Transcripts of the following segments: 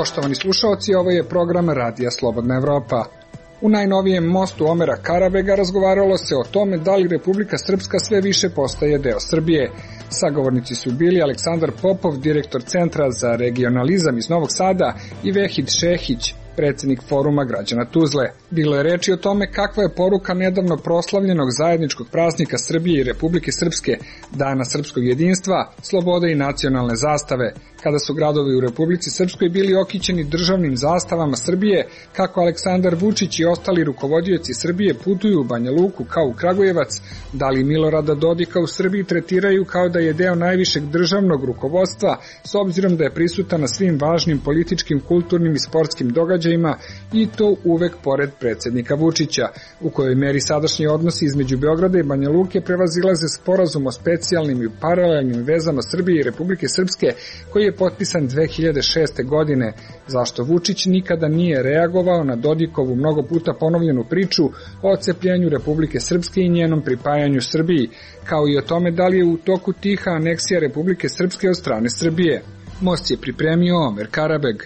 Poštovani slušaoci, ovo je program Radija Slobodna Evropa. U najnovijem mostu Omera Karabega razgovaralo se o tome da li Republika Srpska sve više postaje deo Srbije. Sagovornici su bili Aleksandar Popov, direktor Centra za regionalizam iz Novog Sada, i Vehid Šehić, predsednik Foruma građana Tuzle. Bilo je reči o tome kakva je poruka nedavno proslavljenog zajedničkog praznika Srbije i Republike Srpske, Dana srpskog jedinstva, slobode i nacionalne zastave, kada su gradovi u Republici Srpskoj bili okićeni državnim zastavama Srbije, kako Aleksandar Vučić i ostali rukovodioci Srbije putuju u Banja Luku kao u Kragujevac, da li Milorada Dodika u Srbiji tretiraju kao da je deo najvišeg državnog rukovodstva, s obzirom da je prisutan na svim važnim političkim, kulturnim i sportskim događajima, i to uvek pored predsednika Vučića, u kojoj meri sadašnji odnosi između Beograda i Banja Luke prevazilaze sporazum o specijalnim i paralelnim vezama Srbije i Republike Srpske, koji je potpisan 2006. godine, zašto Vučić nikada nije reagovao na Dodikovu mnogo puta ponovljenu priču o ocepljenju Republike Srpske i njenom pripajanju Srbiji, kao i o tome da li je u toku tiha aneksija Republike Srpske od strane Srbije. Most je pripremio Omer Karabeg.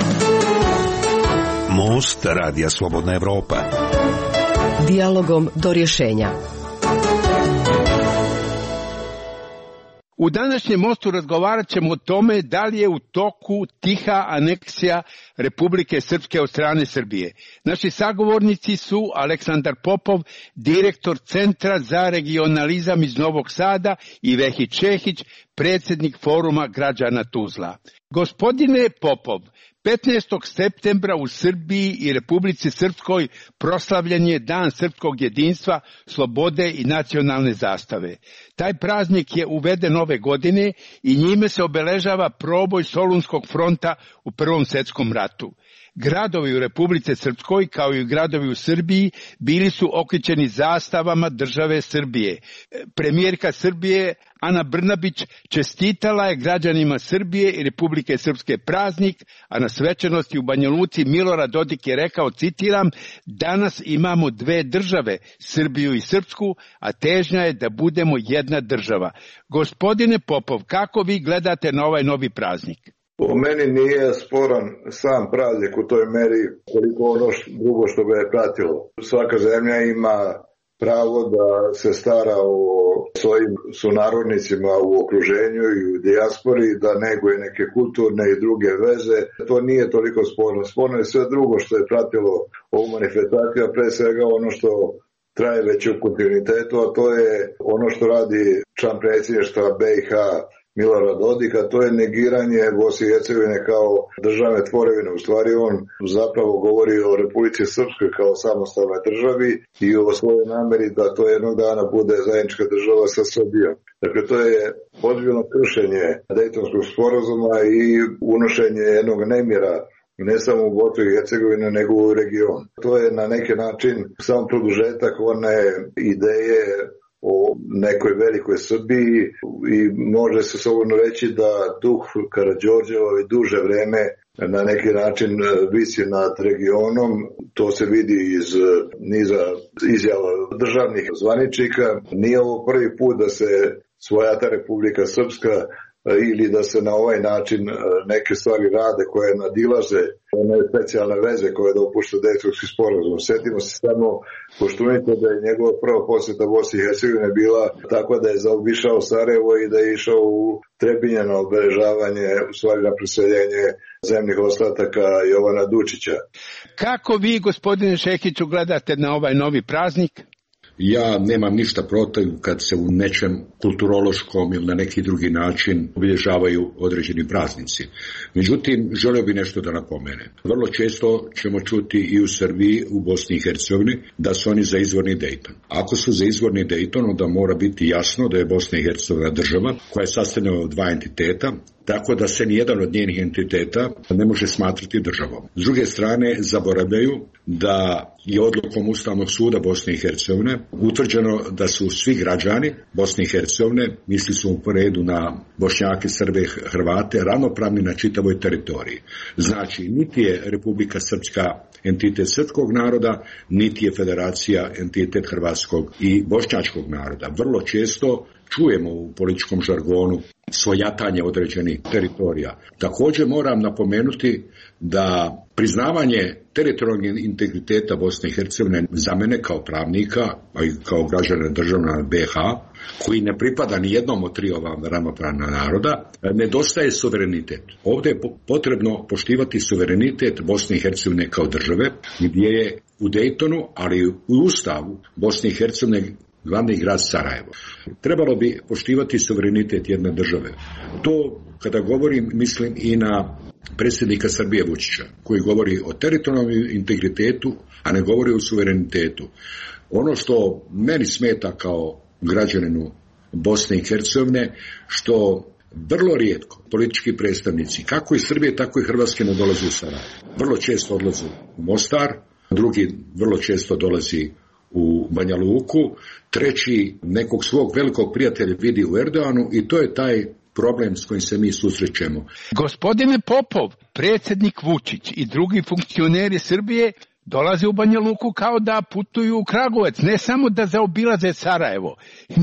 Most Radija Slobodna Evropa. Dijalogom do rješenja. U današnjem mostu razgovarat ćemo o tome da li je u toku tiha aneksija Republike Srpske od strane Srbije. Naši sagovornici su Aleksandar Popov, direktor Centra za regionalizam iz Novog Sada, i Vehid Šehić, predsednik Foruma građana Tuzla. Gospodine Popov, 15. septembra u Srbiji i Republici Srpskoj proslavljen je Dan srpskog jedinstva, slobode i nacionalne zastave. Taj praznik je uveden ove godine i njime se obeležava proboj Solunskog fronta u Prvom svjetskom ratu. Gradovi u Republici Srpskoj, kao i gradovi u Srbiji, bili su okličeni zastavama države Srbije. Premijerka Srbije Ana Brnabić čestitala je građanima Srbije i Republike Srpske praznik, a na svečanosti u Banja Luci Milorad Dodik je rekao, citiram, danas imamo dve države, Srbiju i Srpsku, a težnja je da budemo jedna država. Gospodine Popov, kako vi gledate na ovaj novi praznik? Po meni nije sporan sam praznik u toj meri koliko ono drugo što ga je pratilo. Svaka zemlja ima pravo da se stara o svojim sunarodnicima u okruženju i u dijaspori, da neguje neke kulturne i druge veze. To nije toliko sporno. Sporno je sve drugo što je pratilo ovu manifestaciju, a pre svega ono što traje već u kontinuitetu, a to je ono što radi član predsjedništva BiH Milorad Dodik, a to je negiranje Bosne i Hercegovine kao državne tvorevine. U stvari on zapravo govori o Republici Srpskoj kao samostalnoj državi i o svojoj nameri da to jednog dana bude zajednička država sa Srbijom. Dakle, to je ozbiljno kršenje Dejtonskog sporazuma i unošenje jednog nemira ne samo u Bosnu i Hercegovinu, nego u region. To je na neki način samo produžetak one ideje o nekoj velikoj Srbiji i može se slobodno reći da duh Karađorđeva i duže vreme na neki način visi nad regionom. To se vidi iz niza izjava državnih zvaničnika. Nije ovo prvi put da se svojata Republika Srpska ili da se na ovaj način neke stvari rade koje nadilaze one specijalne veze koje dopušta Dejtonski sporazum. Sjetimo se samo Koštunice da je njegova prva posjeta Bosni i Hercegovine bila tako da je zaobišao Sarajevo i da je išao u Trebinjeno obeležavanje, u stvari na preseljenje zemnih ostataka Jovana Dučića. Kako vi, gospodine Šehiću, gledate na ovaj novi praznik? Ja nemam ništa protiv kad se u nečem kulturološkom ili na neki drugi način obilježavaju određeni praznici. Međutim, želio bih nešto da napomenem. Vrlo često ćemo čuti i u Srbiji, u Bosni i Hercegovini, da su oni za izvorni Dejton. Ako su za izvorni Dejton, onda mora biti jasno da je Bosna i Hercegovina država koja je sastavljena od dva entiteta, tako da se nijedan od njenih entiteta ne može smatrati državom. S druge strane, zaboravljaju da je odlukom Ustavnog suda Bosne i Hercegovine utvrđeno da su svi građani Bosne i Hercegovine, misli su u redu na Bošnjake, Srbe, Hrvate, ravnopravni na čitavoj teritoriji. Znači, niti je Republika Srpska entitet srpskog naroda, niti je federacija entitet hrvatskog i bošnjačkog naroda. Vrlo često čujemo u političkom žargonu svojatanje određenih teritorija. Također moram napomenuti da priznavanje teritorijalnog integriteta Bosne i Hercegovine za mene kao pravnika, a i kao građana državna BiH, koji ne pripada ni jednom od tri ova ravnopravna naroda, nedostaje suverenitet. Ovdje je potrebno poštivati suverenitet Bosne i Hercegovine kao države, gdje je u Dejtonu, ali u Ustavu Bosne i Hercegovine glavni grad Sarajevo. Trebalo bi poštivati suverenitet jedne države. To, kada govorim, mislim i na predsjednika Srbije Vučića, koji govori o teritorijalnom integritetu, a ne govori o suverenitetu. Ono što meni smeta kao građaninu Bosne i Hercegovine, što vrlo rijetko politički predstavnici, kako iz Srbije, tako i Hrvatske, ne dolaze u Sarajevo. Vrlo često odlaze u Mostar, drugi vrlo često dolazi u Banja Luku, treći nekog svog velikog prijatelja vidi u Erdoganu i to je taj problem s kojim se mi susrećemo. Gospodine Popov, predsjednik Vučić i drugi funkcioneri Srbije dolaze u Banja Luku kao da putuju u Kragujevac, ne samo da zaobilaze Sarajevo,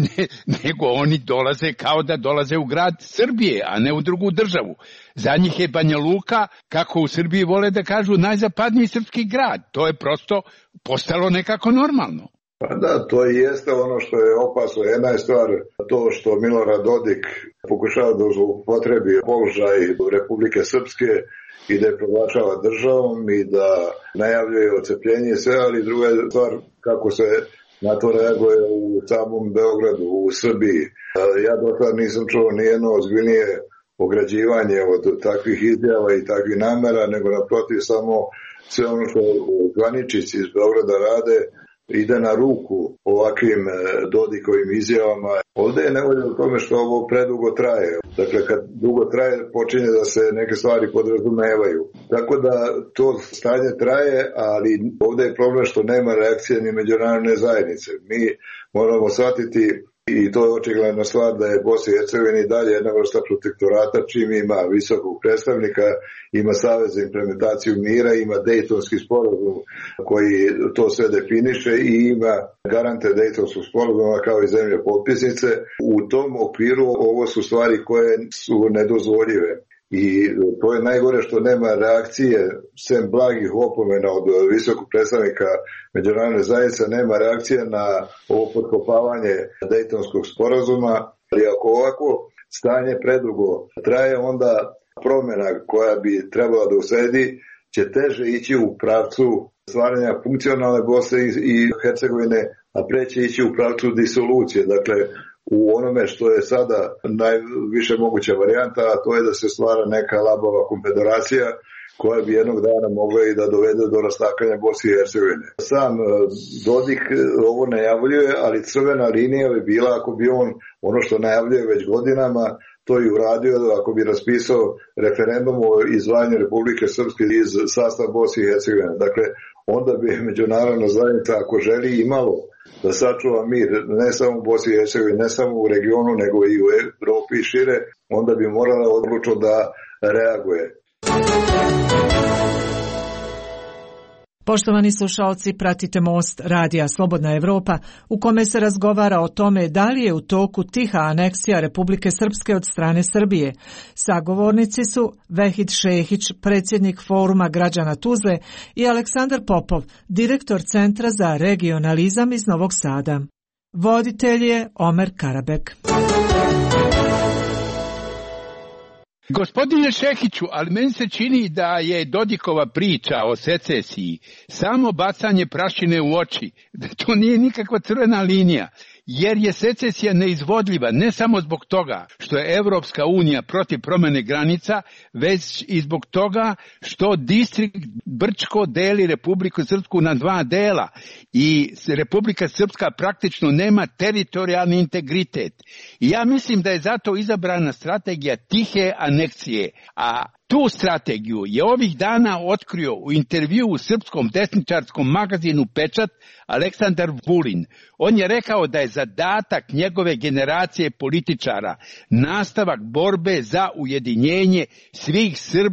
nego oni dolaze kao da dolaze u grad Srbije, a ne u drugu državu. Za njih je Banja Luka, kako u Srbiji vole da kažu, najzapadniji srpski grad. To je prosto postalo nekako normalno. Pa da, to jeste ono što je opasno. Jedna je stvar to što Milorad Dodik pokušava da upotrebi položaj Republike Srpske i da je proglašava državom i da najavljuje odcepljenje i sve, ali druga je stvar kako se na to reaguje u samom Beogradu, u Srbiji. Ja do sada nisam čuo nijedno ozbiljnije ograđivanje od takvih izjava i takvih namera, nego naprotiv samo sve ono što zvaničnici iz Beograda rade ide na ruku ovakvim Dodikovim izjavama. Ovdje je nevolja u tome što ovo predugo traje. Dakle, kad dugo traje, počinje da se neke stvari podrazumevaju. Tako da to stanje traje, ali ovdje je problem što nema reakcije ni međunarodne zajednice. Mi moramo shvatiti, i to je očigledna stvar, da je Bosna i Hercegovina i dalje jedna vrsta protektorata, čim ima visokog predstavnika, ima Savez za implementaciju mira, ima Dejtonski sporazum koji to sve definiše i ima garante Dejtonskog sporazuma kao i zemlje potpisnice. U tom okviru ovo su stvari koje su nedozvoljive. I to je najgore što nema reakcije, sem blagih opomena od visokog predstavnika međunarodne zajednice, nema reakcije na ovo potkopavanje Dejtonskog sporazuma. Ali ako ovako stanje predugo traje, onda promjena koja bi trebala da usledi će teže ići u pravcu stvaranja funkcionalne Bosne i Hercegovine, a preće ići u pravcu disolucije. Dakle, u onome što je sada najviše moguća varijanta, a to je da se stvara neka labava konfederacija koja bi jednog dana mogla i da dovede do rastakanja Bosne i Hercegovine. Sam Dodik ovo najavljuje, ali crvena linija bi bila ako bi on ono što najavljuje već godinama to i uradio, ako bi raspisao referendum o izdvajanju Republike Srpske iz sastava Bosne i Hercegovine. Dakle, onda bi međunarodna zajednica, ako želi, imalo da sačuva mir ne samo u Bosni i Hercegovini, ne samo u regionu, nego i u Evropi i šire, onda bi morala odlučno da reaguje. Poštovani slušalci, pratite Most radija Slobodna Evropa, u kome se razgovara o tome da li je u toku tiha aneksija Republike Srpske od strane Srbije. Sagovornici su Vehid Šehić, predsjednik Foruma građana Tuzle, i Aleksandar Popov, direktor Centra za regionalizam iz Novog Sada. Voditelj je Omer Karabek. Gospodine Šehiću, ali meni se čini da je Dodikova priča o secesiji samo bacanje prašine u oči, da to nije nikakva crvena linija, jer je secesija neizvodljiva ne samo zbog toga što je Evropska unija protiv promjene granica, već i zbog toga što distrikt Brčko deli Republiku Srpsku na dva dela i Republika Srpska praktično nema teritorijalni integritet. I ja mislim da je zato izabrana strategija tihe aneksije, a tu strategiju je ovih dana otkrio u intervjuu u srpskom desničarskom magazinu Pečat Aleksandar Vulin. On je rekao da je zadatak njegove generacije političara nastavak borbe za ujedinjenje svih Srba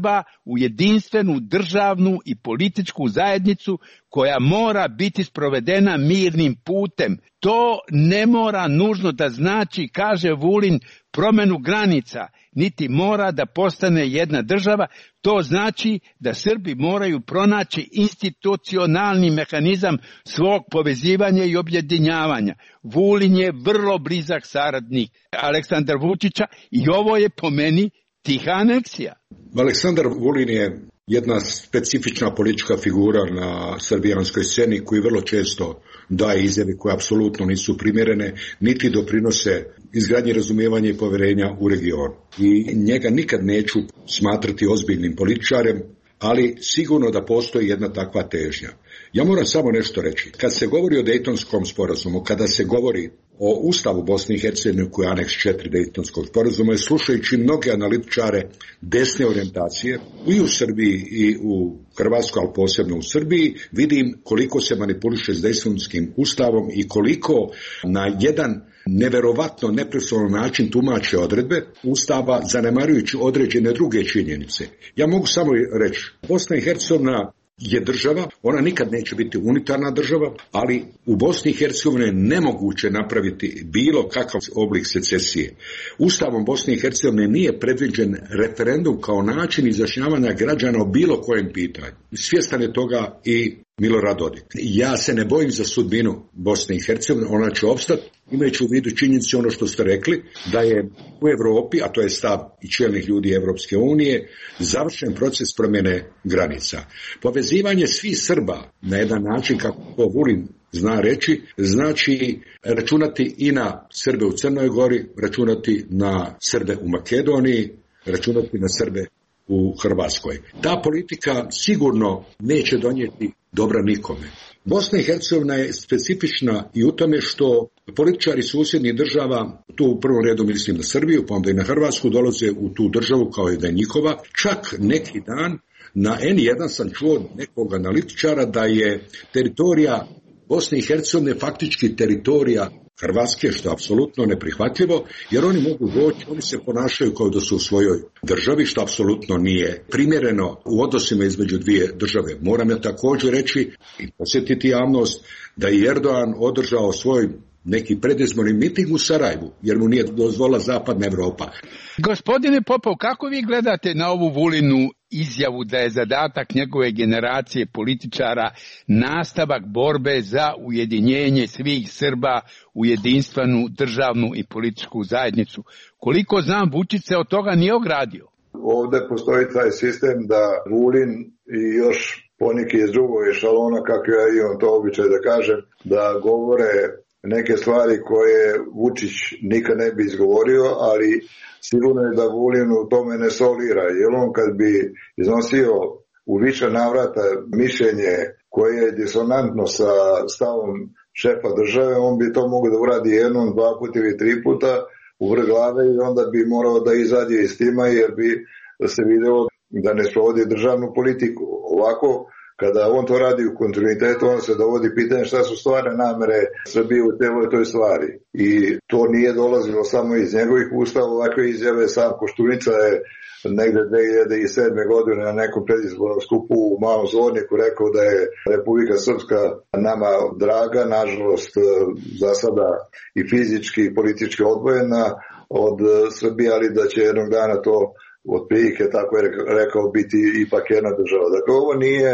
u jedinstvenu državnu i političku zajednicu koja mora biti sprovedena mirnim putem. To ne mora nužno da znači, kaže Vulin, promenu granica, niti mora da postane jedna država. To znači da Srbi moraju pronaći institucionalni mehanizam svog povezivanja i objedinjavanja. Vulin je vrlo blizak saradnik Aleksandra Vučića i ovo je po meni tiha aneksija. Aleksandar Vulin je jedna specifična politička figura na srbijanskoj sceni koji vrlo često daje izjave koje apsolutno nisu primjerene, niti doprinose izgradnji razumijevanja i povjerenja u regionu. I njega nikad neću smatrati ozbiljnim političarem, ali sigurno da postoji jedna takva težnja. Ja moram samo nešto reći. Kad se govori o Dejtonskom sporazumu, kada se govori o Ustavu Bosne i Hercegovine koji je aneks 4 Dejtonskog sporazuma, i slušajući mnoge analitičare desne orijentacije i u Srbiji i u Hrvatskoj, ali posebno u Srbiji, vidim koliko se manipuliše s Dejtonskim ustavom i koliko na jedan neverovatno neprofesionalan način tumače odredbe Ustava, zanemarujući određene druge činjenice. Ja mogu samo reći, Bosna i Hercegovina je država, ona nikad neće biti unitarna država, ali u Bosni i Hercegovini je nemoguće napraviti bilo kakav oblik secesije. Ustavom Bosne i Hercegovine nije predviđen referendum kao način izjašnjavanja građana o bilo kojem pitanju. Svjestan je toga i Milorad Dodik. Ja se ne bojim za sudbinu Bosne i Hercegovine, ona će opstati, imajući u vidu činjenici ono što ste rekli, da je u Europi, a to je stav i čelnih ljudi Evropske unije, završen proces promjene granica. Povezivanje svih Srba na jedan način, kako to Vulin zna reći, znači računati i na Srbe u Crnoj Gori, računati na Srbe u Makedoniji, računati na Srbe u Hrvatskoj. Ta politika sigurno neće donijeti dobra nikome. Bosna i Hercegovina je specifična i u tome što političari susjednih država, tu u prvom redu mislim na Srbiju, pa onda i na Hrvatsku, dolaze u tu državu kao i da je njihova. Čak neki dan na N1 sam čuo nekog analitičara da je teritorija Bosne i Hercegovine faktički teritorija Hrvatske, što je apsolutno neprihvatljivo, jer oni mogu doći, oni se ponašaju kao da su u svojoj državi, što apsolutno nije primjereno u odnosima između dvije države. Moram ja također reći i posjetiti javnost da je Erdogan održao svoj neki predizborni miting u Sarajevu, jer mu nije dozvolila Zapadna Evropa. Gospodine Popov, kako vi gledate na ovu Vulinu izjavu da je zadatak njegove generacije političara nastavak borbe za ujedinjenje svih Srba u jedinstvenu državnu i političku zajednicu? Koliko znam, Vučić se od toga nije ogradio. Ovde postoji taj sistem da Vulin i još poneki iz drugog ešalona, kako ja imam to običaj da kažem, da govore neke stvari koje Vučić nikad ne bi izgovorio, ali sigurno je da Vulin u tome ne solira, jer on kad bi iznosio u više navrata mišljenje koje je disonantno sa stavom šefa države, on bi to mogao da uradi jednom, 2 puta ili 3 puta u vrh glave i onda bi morao da izađe iz tima jer bi se video da ne sprovodi državnu politiku. Ovako, kada on to radi u kontinuitetu, on se dovodi pitanje šta su stvarne namere Srbije u celoj toj stvari. I to nije dolazilo samo iz njegovih usta, ovakve izjave. Sam Koštunica je negde 2007. godine na nekom predizbornom skupu u Malom Zvorniku rekao da je Republika Srpska nama draga, nažalost za sada i fizički i politički odvojena od Srbije, ali da će jednog dana to otprilike, tako je rekao, biti ipak jedna država. Dakle, ovo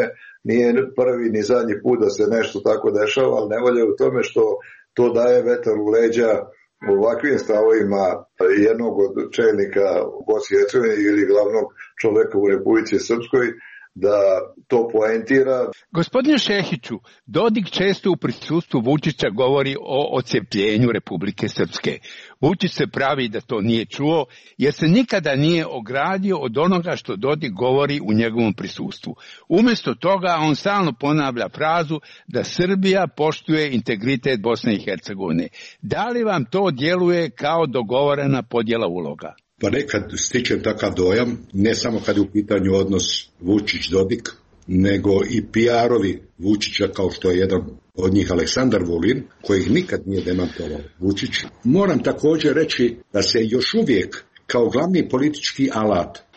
nije prvi ni zadnji put da se nešto tako dešava, ali ne volja u tome što to daje vetar u leđa ovakvim stavovima jednog od čelnika u Bosni i Hercegovini ili glavnog čoveka u Republici Srpskoj, da to poentira. Gospodine Šehiću, Dodik često u prisustvu Vučića govori o odcepljenju Republike Srpske. Vučić se pravi da to nije čuo, jer se nikada nije ogradio od onoga što Dodik govori u njegovom prisustvu. Umjesto toga on stalno ponavlja frazu da Srbija poštuje integritet Bosne i Hercegovine. Da li vam to djeluje kao dogovorena podjela uloga? Pa nekad stičem takav dojam, ne samo kad je u pitanju odnos Vučić-Dodik, nego i PR-ovi Vučića, kao što je jedan od njih Aleksandar Vulin, kojih nikad nije demantovao Vučić. Moram također reći da se još uvijek kao glavni politički alat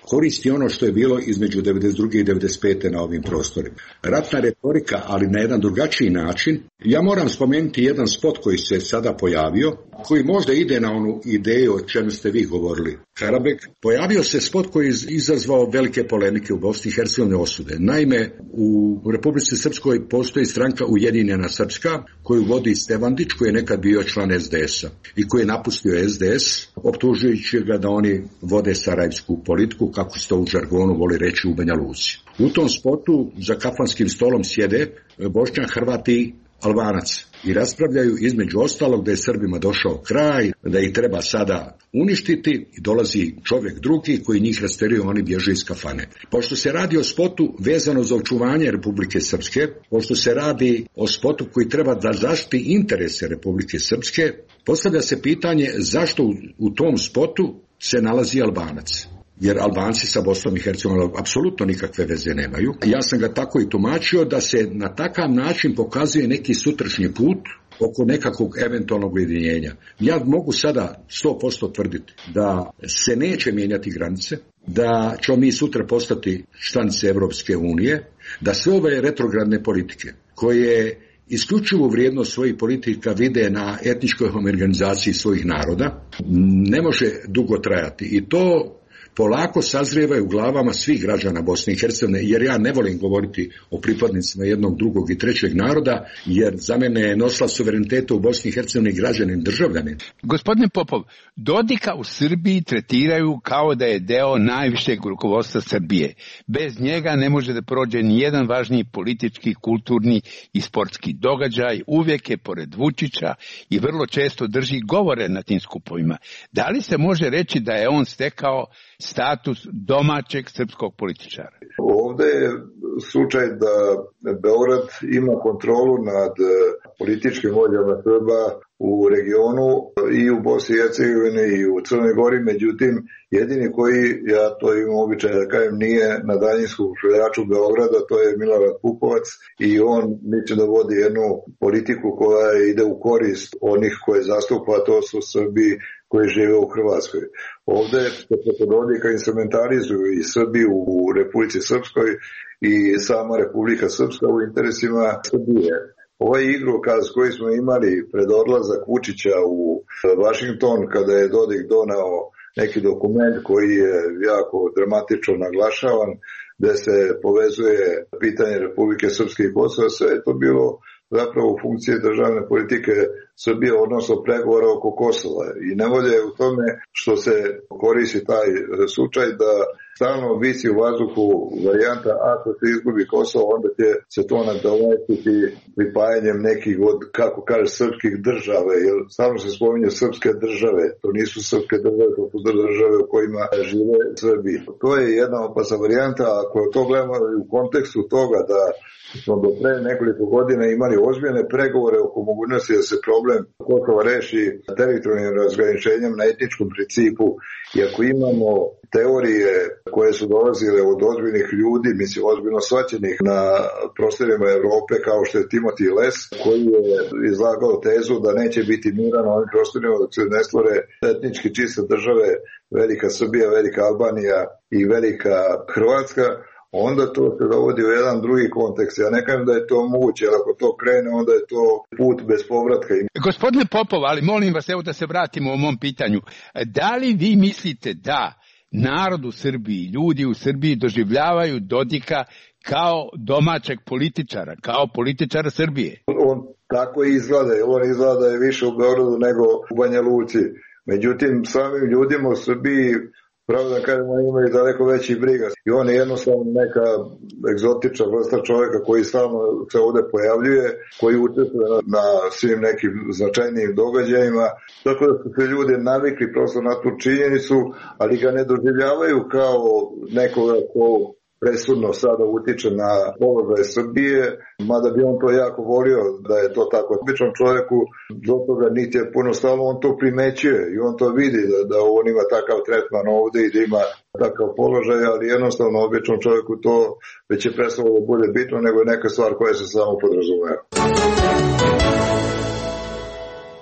koristi ono što je bilo između 92. i 95. na ovim prostorima. Ratna retorika, ali na jedan drugačiji način. Ja moram spomenuti jedan spot koji se sada pojavio, koji možda ide na onu ideju o čemu ste vi govorili, Karabek. Pojavio se spot koji je izazvao velike polemike u Bosni i Hercegovini osude. Naime, u Republici Srpskoj postoji stranka Ujedinjena Srpska, koju vodi Stevandić, koji je nekad bio član SDS-a i koji je napustio SDS, optužujući ga da oni vode sarajevsku politiku, kako se to u žargonu voli reći u Banja Luci. U tom spotu za kafanskim stolom sjede Bošnjak, Hrvat i Albanac i raspravljaju između ostalog da je Srbima došao kraj, da ih treba sada uništiti i dolazi čovjek drugi koji njih rasterio, oni bježe iz kafane. Pošto se radi o spotu vezano za očuvanje Republike Srpske, pošto se radi o spotu koji treba da zaštiti interese Republike Srpske, postavlja se pitanje zašto u tom spotu se nalazi Albanac. Jer Albanci sa Bosnom i Hercegovinom apsolutno nikakve veze nemaju. Ja sam ga tako i tumačio da se na takav način pokazuje neki sutrašnji put oko nekakvog eventualnog ujedinjenja. Ja mogu sada 100% tvrditi da se neće mijenjati granice, da ćemo mi sutra postati članice Evropske unije, da sve ove retrogradne politike koje isključivu vrijednost svojih politika vide na etničkoj homogenizaciji svojih naroda, ne može dugo trajati. I to polako sazrijevaju u glavama svih građana Bosne i Hercegovine, jer ja ne volim govoriti o pripadnicima jednog, drugog i trećeg naroda, jer za mene je nosila suvereniteta u Bosni i Hercegovini građanin, državljanin. Gospodine Popov, Dodika u Srbiji tretiraju kao da je deo najvišeg rukovodstva Srbije. Bez njega ne može da prođe ni jedan važniji politički, kulturni i sportski događaj, uvijek je pored Vučića i vrlo često drži govore na tim skupovima. Da li se može reći da je on stekao status domaćeg srpskog političara? Ovdje je slučaj da Beograd ima kontrolu nad političkim vođama Srba u regionu i u Bosni i Hercegovini i u Crnoj Gori, međutim jedini koji, ja to imam običaj da kažem, nije na daljinskom šveljaču Beograda, to je Milorad Pupovac i on misli da vodi jednu politiku koja ide u korist onih koje zastupa, to su Srbi koji žive u Hrvatskoj. Ovdje se preko Dodika instrumentalizuju i Srbi u Republici Srpskoj i sama Republika Srpska u interesima Srbije. Ovaj igrokaz koji smo imali pred odlazak Vučića u Washington, kada je Dodik donao neki dokument koji je jako dramatično naglašavan, gde se povezuje pitanje Republike Srpske i Kosova, sve je to bilo zapravo u funkcije državne politike Srbije, odnosno pregovora oko Kosova. I nevolja je u tome što se koristi taj slučaj da stalno visi u vazduhu varijanta ako se izgubi Kosovo, onda će se to nadomestiti pripajanjem nekih od, kako kaže, srpskih države, jer stalno se spominje srpske države, to nisu srpske države, to su države u kojima žive Srbi. To je jedna opasna varijanta, ako to gledamo u kontekstu toga da smo do pre nekoliko godina imali ozbiljne pregovore oko mogućnosti da se problem Kosova reši teritorijalnim razgraničenjem na etničkom principu, i ako imamo teorije koje su dolazile od ozbiljnih ljudi, mislim ozbiljno shvaćenih na prostorima Evrope, kao što je Timothy Les, koji je izlagao tezu da neće biti mira na ovim prostorima dok se ne stvore etnički čiste države, Velika Srbija, Velika Albanija i Velika Hrvatska, onda to se dovodi u jedan drugi kontekst. Ja ne kažem da je to moguće, ali ako to krene, onda je to put bez povratka. Gospodine Popov, ali molim vas, evo da se vratimo o mom pitanju. Da li vi mislite da narod u Srbiji, ljudi u Srbiji doživljavaju Dodika kao domaćeg političara, kao političara Srbije? On tako izgleda, on izgleda da je više u Beogradu nego u Banja Luci. Međutim, samim ljudima u Srbiji, pravo da kažem, oni imaju daleko veći briga. I on je jednostavno neka egzotična vrsta čovjeka koji stalno se ovdje pojavljuje, koji učestvuje na svim nekim značajnijim događajima. Tako da su se ljudi navikli prosto na tu činjenicu, ali ga ne doživljavaju kao nekoga ko presudno sada utiče na položaj Srbije, mada bi on to jako volio da je to tako. Običnom čovjeku do toga niti je puno stalo, on to primećuje i on to vidi da on ima takav tretman ovdje i da ima takav položaj, ali jednostavno običnom čovjeku to već je prestalo da bude bitno, nego je neka stvar koja se samo podrazumeva.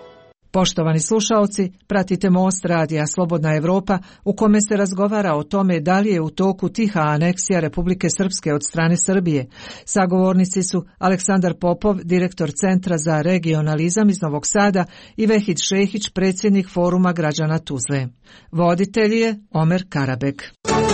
Poštovani slušaoci, pratite Most radija Slobodna Evropa u kome se razgovara o tome da li je u toku tiha aneksija Republike Srpske od strane Srbije. Sagovornici su Aleksandar Popov, direktor Centra za regionalizam iz Novog Sada i Vehid Šehić, predsjednik Foruma građana Tuzle. Voditelj je Omer Karabek.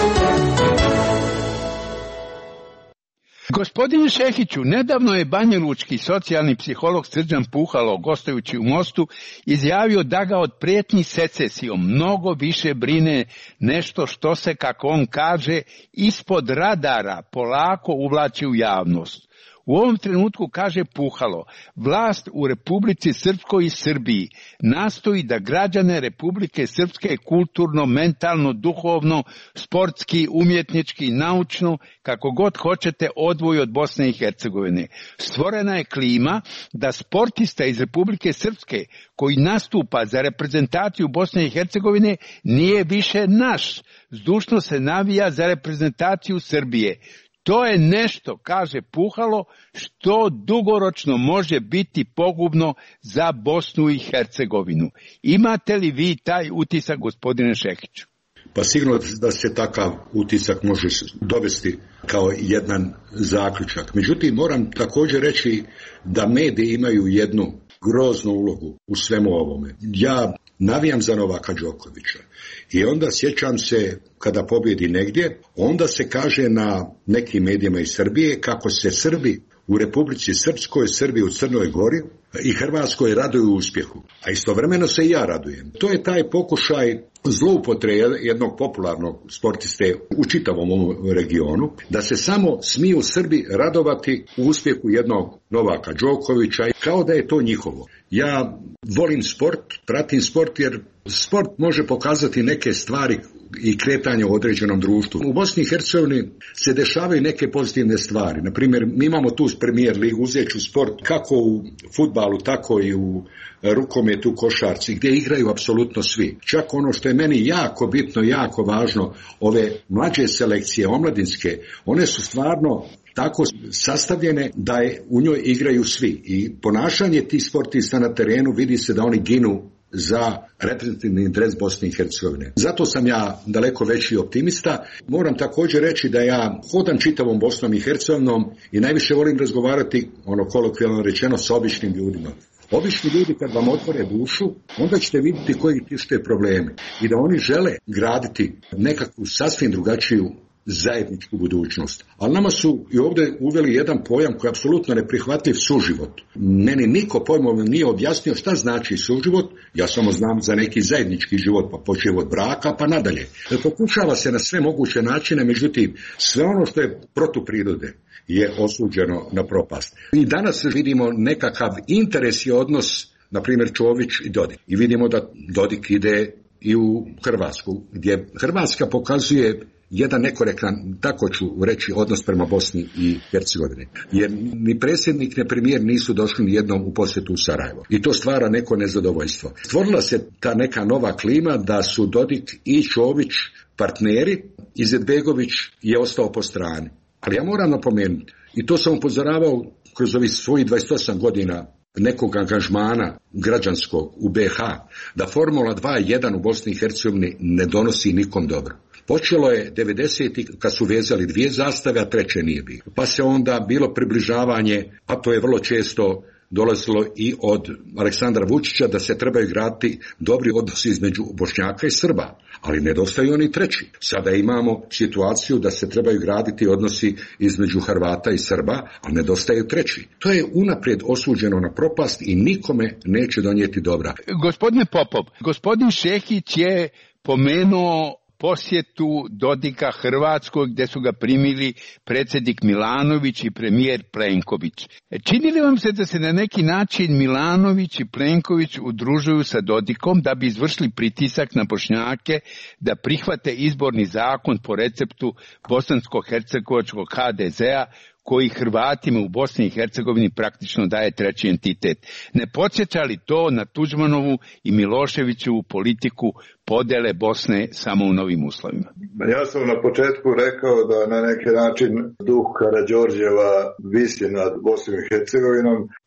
Gospodine Šehiću, nedavno je banjalučki socijalni psiholog Srđan Puhalo, gostujući u Mostu, izjavio da ga od prijetnji secesijom mnogo više brine nešto što se, kako on kaže, ispod radara polako uvlači u javnost. U ovom trenutku, kaže Puhalo, vlast u Republici Srpskoj i Srbiji nastoji da građane Republike Srpske kulturno, mentalno, duhovno, sportski, umjetnički, naučno, kako god hoćete, odvoji od Bosne i Hercegovine. Stvorena je klima da sportista iz Republike Srpske koji nastupa za reprezentaciju Bosne i Hercegovine nije više naš, zdušno se navija za reprezentaciju Srbije. To je nešto, kaže Puhalo, što dugoročno može biti pogubno za Bosnu i Hercegovinu. Imate li vi taj utisak, gospodine Šehiću? Pa sigurno da se takav utisak može dovesti kao jedan zaključak. Međutim, moram također reći da mediji imaju jednu groznu ulogu u svemu ovome. Ja navijam za Novaka Đokovića i onda sjećam se kada pobjedi negdje, onda se kaže na nekim medijima iz Srbije kako se Srbi u Republici Srpskoj, Srbi u Crnoj Gori i Hrvatskoj raduju uspjehu. A istovremeno se i ja radujem. To je taj pokušaj zloupotrebe jednog popularnog sportiste u čitavom ovom regionu, da se samo smiju Srbi radovati u uspjehu jednog Novaka Đokovića, kao da je to njihovo. Ja volim sport, pratim sport jer sport može pokazati neke stvari i kretanje u određenom društvu. U Bosni i Hercegovini se dešavaju neke pozitivne stvari. Naprimjer, mi imamo tu Premier ligu, uzeću sport kako u fudbalu, tako i u rukometu, košarci, gdje igraju apsolutno svi. Čak ono što je meni jako bitno, jako važno, ove mlađe selekcije, omladinske, one su stvarno tako sastavljene da u njoj igraju svi. I ponašanje tih sportista na terenu vidi se da oni ginu za reprezentativni dres Bosne i Hercegovine. Zato sam ja daleko veći optimista. Moram također reći da ja hodam čitavom Bosnom i Hercegovinom i najviše volim razgovarati, kolokvijalno rečeno, s običnim ljudima. Obični ljudi kad vam otvore dušu, onda ćete vidjeti koji tište problemi i da oni žele graditi nekakvu sasvim drugačiju zajedničku budućnost. Ali nama su i ovdje uveli jedan pojam koji je apsolutno neprihvatljiv, suživot. Meni niko pojmom nije objasnio šta znači suživot, ja samo znam za neki zajednički život, pa počeo od braka pa nadalje. Pokušava se na sve moguće načine, međutim sve ono što je protuprirode je osuđeno na propast. I danas vidimo nekakav interes i odnos, na primjer Čović i Dodik. I vidimo da Dodik ide i u Hrvatsku, gdje Hrvatska pokazuje jedan nekorektan, tako ću reći, odnos prema Bosni i Hercegovini. Jer ni predsjednik, ni premijer nisu došli ni jednom u posjetu u Sarajevo. I to stvara neko nezadovoljstvo. Stvorila se ta neka nova klima da su Dodik i Čović partneri, Izetbegović je ostao po strani. Ali ja moram napomenuti, i to sam upozoravao kroz ovih svojih 28 godina nekog angažmana građanskog u BiH, da Formula 2.1 u Bosni i Hercegovini ne donosi nikom dobro. Počelo je 90-ih kad su vezali dvije zastave, a treće nije bilo. Pa se onda bilo približavanje, a to je vrlo često dolazilo i od Aleksandra Vučića, da se trebaju graditi dobri odnosi između Bošnjaka i Srba, ali nedostaju oni treći. Sada imamo situaciju da se trebaju graditi odnosi između Hrvata i Srba, a nedostaju treći. To je unaprijed osuđeno na propast i nikome neće donijeti dobra. Gospodine Popov, gospodin Šehić je pomenuo posjetu Dodika Hrvatskoj gdje su ga primili predsjednik Milanović i premijer Plenković. Čini li vam se da se na neki način Milanović i Plenković udružuju sa Dodikom da bi izvršili pritisak na Bošnjake da prihvate izborni zakon po receptu bosansko-hercegovačkog HDZ-a koji Hrvatima u Bosni i Hercegovini praktično daje treći entitet? Ne podsjeća li to na Tuđmanovu i Miloševićevu politiku podele Bosne samo u novim uslovima? Ja sam na početku rekao da na neki način duh Karađorđeva visi nad Bosnom i Hercegovinom.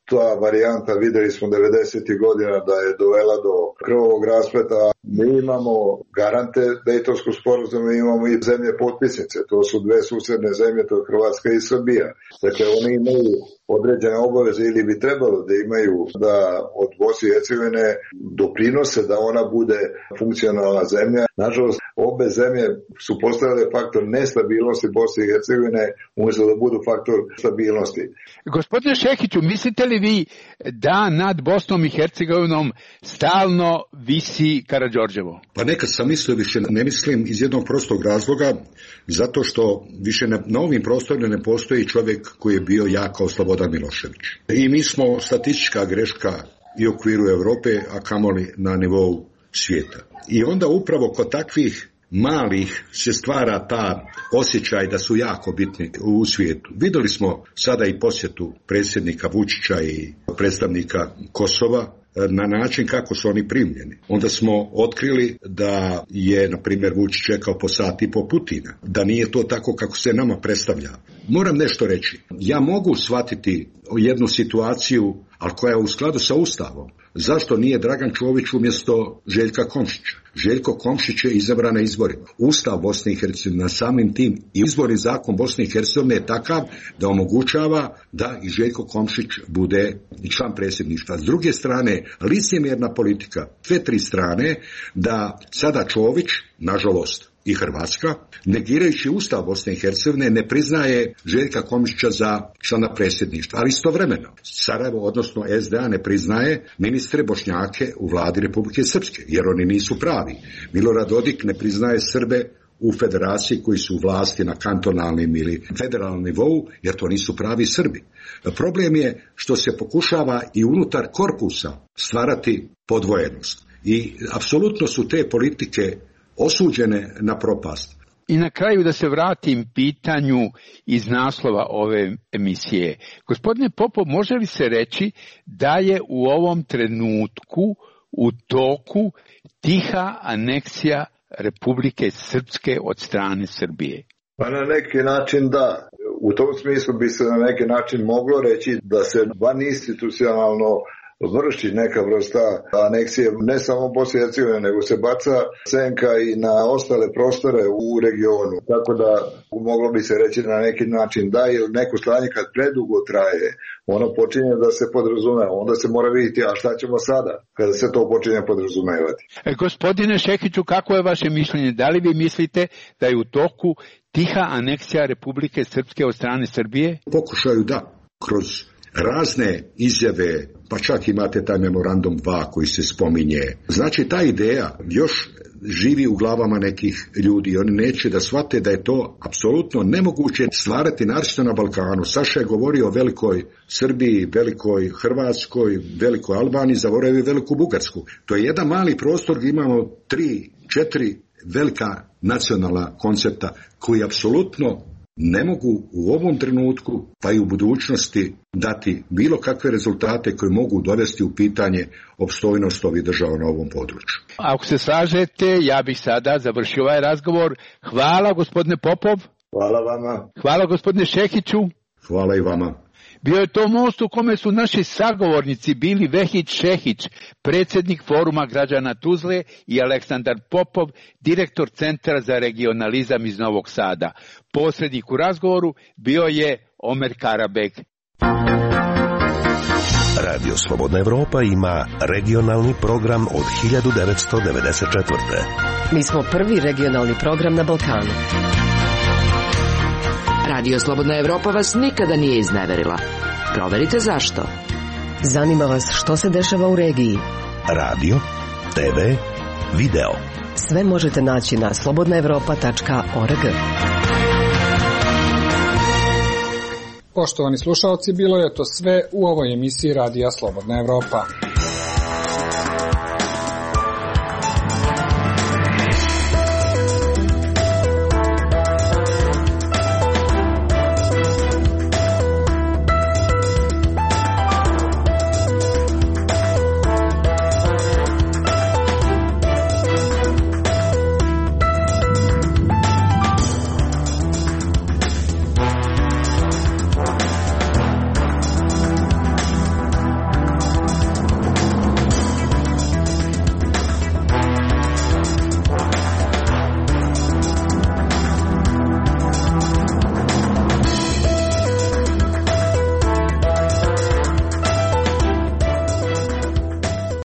ta varijanta, videli smo 90. godina da je dovela do krvavog raspleta. Mi imamo garante Dejtonskog sporazuma, imamo i zemlje potpisnice. To su dve susedne zemlje, to je Hrvatska i Srbija. Dakle, oni imaju određene obaveze ili bi trebalo da imaju da od Bosne i Hercegovine doprinose da ona bude funkcionalna zemlja. Nažalost, obe zemlje su postavile faktor nestabilnosti Bosne i Hercegovine umjesto da budu faktor stabilnosti. Gospodine Šehiću, mislite li vi da nad Bosnom i Hercegovinom stalno visi Karađorđevo? Pa nekad sam mislio, više ne mislim iz jednog prostog razloga, zato što više na ovim prostorima ne postoji čovjek koji je bio jak kao Slobodan Milošević. I mi smo statistička greška i u okviru Europe, a kamoli na nivou svijeta. I onda upravo kod takvih malih se stvara ta osjećaj da su jako bitni u svijetu. Vidjeli smo sada i posjetu predsjednika Vučića i predstavnika Kosova na način kako su oni primljeni. Onda smo otkrili da je, na primjer, Vučić čekao po sat i po Putina. Da nije to tako kako se nama predstavlja. Moram nešto reći. Ja mogu shvatiti jednu situaciju, ali koja je u skladu sa Ustavom. Zašto nije Dragan Čović umjesto Željka Komšića? Željko Komšić je izabran na izborima. Ustav Bosne i Hercegovine, samim tim i izborni zakon Bosne i Hercegovine je takav da omogućava da i Željko Komšić bude član predsjedništva. S druge strane, licemjerna politika, sve tri strane, da sada Čović, nažalost, i Hrvatska, negirajući Ustav Bosne i Hercegovine, ne priznaje Željka Komšića za člana predsjedništva. Ali istovremeno, Sarajevo, odnosno SDA, ne priznaje ministre Bošnjake u vladi Republike Srpske, jer oni nisu pravi. Milorad Dodik ne priznaje Srbe u federaciji koji su u vlasti na kantonalnim ili federalnom nivou, jer to nisu pravi Srbi. Problem je što se pokušava i unutar korpusa stvarati podvojenost. I apsolutno su te politike osuđene na propast. I na kraju da se vratim pitanju iz naslova ove emisije. Gospodine Popov, može li se reći da je u ovom trenutku u toku tiha aneksija Republike Srpske od strane Srbije? Pa na neki način da. U tom smislu bi se na neki način moglo reći da se van institucionalno vrši neka vrsta aneksije, ne samo Bosne i Hercegovine, nego se baca senka i na ostale prostore u regionu. Tako da moglo bi se reći na neki način da, jer neko stanje kad predugo traje, ono počinje da se podrazumeva. Onda se mora vidjeti, a šta ćemo sada kada se to počinje podrazumevati. Gospodine Šehiću, kako je vaše mišljenje? Da li vi mislite da je u toku tiha aneksija Republike Srpske od strane Srbije? Pokušaju da, kroz razne izjave, pa čak imate taj memorandum 2 koji se spominje. Znači, ta ideja još živi u glavama nekih ljudi. Oni neće da shvate da je to apsolutno nemoguće stvarati, naročito na Balkanu. Saša je govorio o velikoj Srbiji, velikoj Hrvatskoj, velikoj Albaniji, zaboravio veliku Bugarsku. To je jedan mali prostor gdje imamo 3-4 velika nacionalna koncepta koji apsolutno ne mogu u ovom trenutku, pa i u budućnosti, dati bilo kakve rezultate koji mogu dovesti u pitanje opstojnost ovih država na ovom području. Ako se slažete, ja bih sada završio ovaj razgovor. Hvala, gospodine Popov. Hvala vama. Hvala, gospodine Šehiću. Hvala i vama. Bio je to most u kome su naši sagovornici bili Vehić Šehić, predsjednik Foruma građana Tuzle, i Aleksandar Popov, direktor Centra za regionalizam iz Novog Sada. Posrednik u razgovoru bio je Omer Karabeg. Radio Slobodna Evropa ima regionalni program od 1994. Mi smo prvi regionalni program na Balkanu. Radio Slobodna Evropa vas nikada nije izneverila. Proverite zašto. Zanima vas što se dešava u regiji. Radio, TV, video. Sve možete naći na slobodnaevropa.org. Poštovani slušalci, bilo je to sve u ovoj emisiji Radija Slobodna Evropa.